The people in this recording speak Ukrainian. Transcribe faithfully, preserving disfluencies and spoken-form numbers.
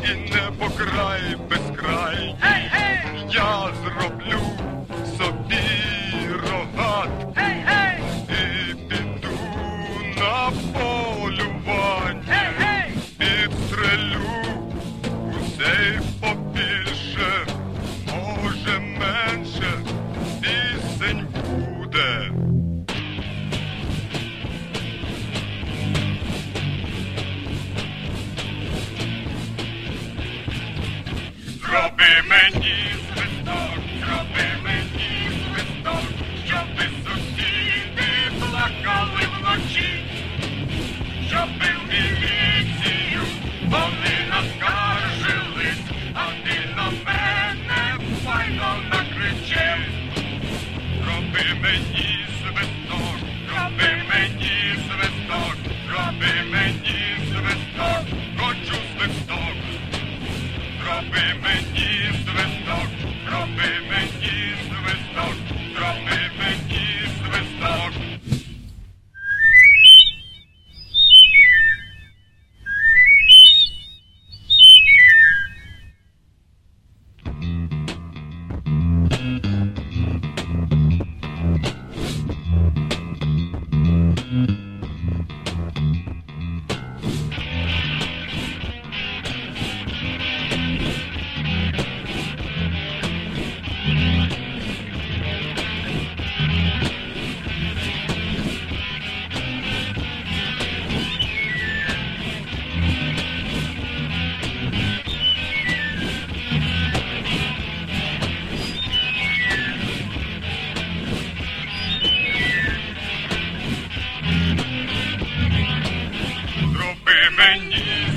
і небо край безкрай. Гей, гей! Я зроблю собі рогат Гей, гей! і піду на полювання. Гей, гей! Підстрелю гусей побільше, може менше, пісень буде. Зроби мені свисток, зроби мені свисток, щоби сусіди плакали вночі, щоби в міліцію вони наскаржились, а ти на мене файно накричив. Зроби мені свисток, зроби мені свисток, зроби мені свисток, хочу свисток. Зроби мені свисток, зроби мені свисток, зроби мені свисток. Зроби мені